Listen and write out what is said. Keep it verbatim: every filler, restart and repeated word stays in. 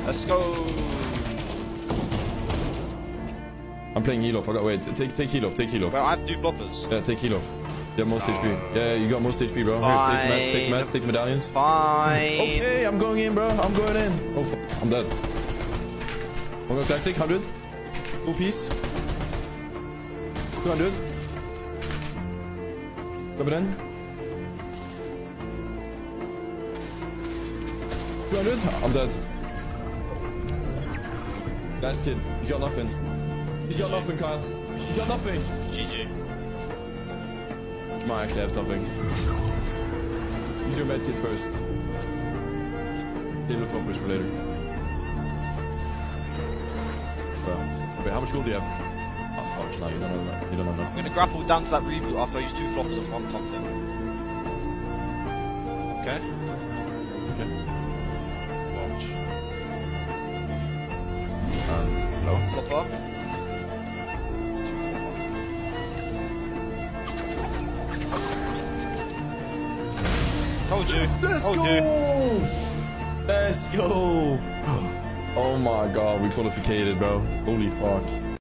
Let's go. I'm playing heal off. I got wait. Take take heal off. Take heal off. Well, I have to do bloppers. Yeah, take heal off. You have most H P. Yeah, you got most H P, bro. Fine. Here, take mats, take mats, take medallions. Fine. Okay, I'm going in, bro. I'm going in. Oh, fuck. I'm dead. One go tactic, one hundred. Full piece. two hundred. Grab it in. two hundred. I'm dead. Last kid. He's got nothing. He's got nothing, Kyle. He's got nothing. G G. Might actually have something. Use your medkits first. Save the focus for later. Bro. Wait, how much gold do you have? Oh, ouch, no, you don't have that. You don't have that. I'm gonna grapple down to that reboot after I use two floppers and one pump thing. Okay? Okay. Watch. Um, no. Flopper. Two flopper. Told you. Let's Told go! you. Let's go! Oh my god, we qualified, bro. Holy fuck.